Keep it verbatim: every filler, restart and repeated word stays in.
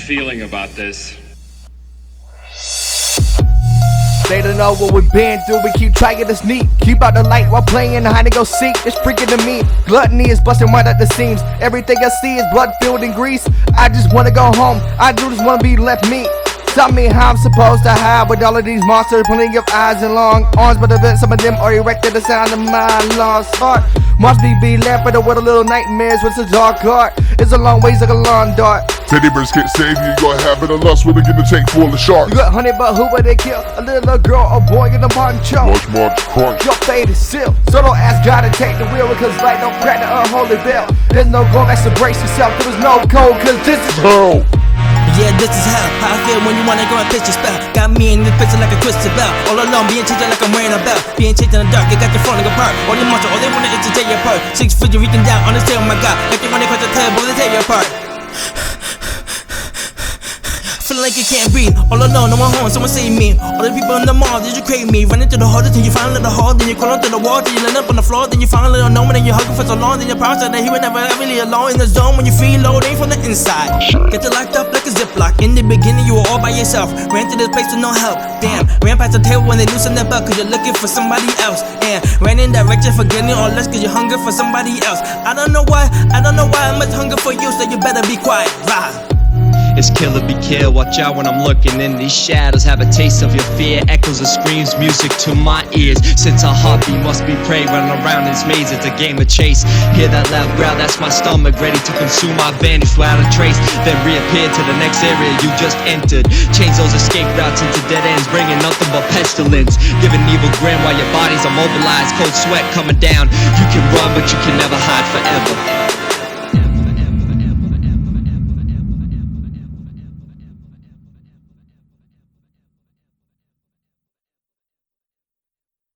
feeling about this. They don't know what we've been through, we keep trying to sneak. Keep out the light while playing hide and go seek. It's freaking to me. Gluttony is busting right at the seams. Everything I see is blood filled and grease. I just wanna go home, I do just wanna be left me. Tell me how I'm supposed to hide with all of these monsters, plenty of eyes and long arms, but event some of them are erected the sound of my lost heart. Must be be left with a, with a little nightmares with a dark heart. It's a long ways like a lawn dart. Teddy bears can't save you, you got habit of lust when they get the tank full of sharks. You got honey, but who would they kill? A little girl, a boy in a poncho. Large marks crunch. Your fate is sealed, so don't ask God to take the wheel, because light don't crack the unholy veil. There's no going back, so brace yourself, there was no code, cause this is hell. Yeah, this is how, how I feel when you wanna go and pitch your spell. Got me in this picture like a twisted bell. All alone, being changed like I'm wearing a belt. Being changed in the dark, you got your falling apart. All these monsters, all they wanna is to tear you apart. Six foot, you reaching down on the tail, my God. Like they wanna cut your tail, but they tear you apart. Feeling like you can't breathe, all alone, no one home, someone save me. All the people in the mall, did you crave me? Running through the hardest, till you finally the hall. Then you crawl onto the wall, then you land up on the floor. Then you finally don't know when you're hugging for so long. Then you're proud that he would never ever really alone in the zone. When you feel low, they from the inside. Get you locked up like a ziplock. In the beginning, you were all by yourself. Ran to this place with no help. Damn, ran past the table when they loosened their belt, cause you're looking for somebody else. And ran in direction for getting all less, cause you're hungry for somebody else. I don't know why, I don't know why I much hunger for you, so you better be quiet. Rah. It's kill or be killed, watch out when I'm looking in these shadows. Have a taste of your fear, echoes and screams, music to my ears. Since our heartbeat must be prey, running around in this maze, it's a game of chase. Hear that loud growl, that's my stomach, ready to consume. I vanish without a trace, then reappear to the next area you just entered. Change those escape routes into dead ends, bringing nothing but pestilence. Give an evil grin while your body's immobilized, cold sweat coming down. You can run, but you can never hide forever.